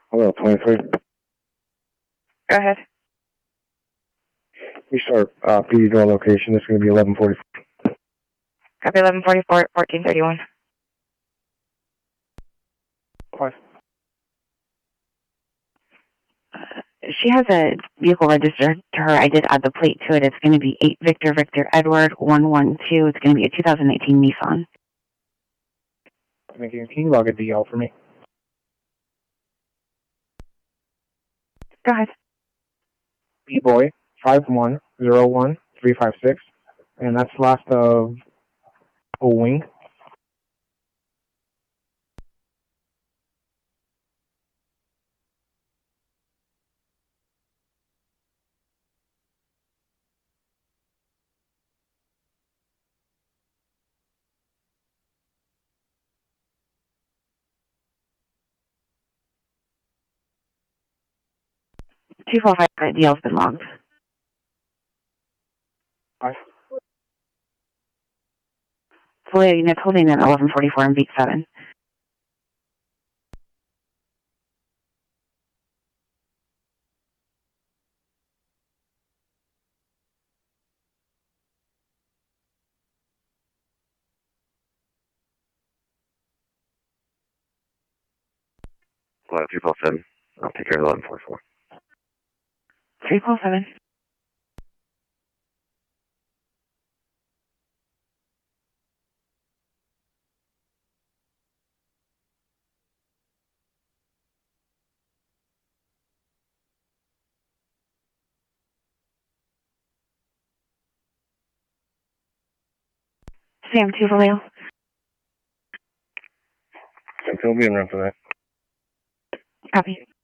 Hello, 23. Go ahead. Restart PD door location. This is going to be 1144. Copy 1144, 1431. Five. She has a vehicle registered to her. I did add the plate to it. It's going to be 8 Victor Victor Edward 112. It's going to be a 2018 Nissan. Thank you. Can you log a DL for me? Go ahead. B-Boy 5101356. And that's last of a wing. Two four five. That deal's been logged. Five. Fully units holding at 1144 and beat 7. Hello, 347. I'll take care of 1144. 347. Sam 2 Vallejo. He'll be in room for that. Copy.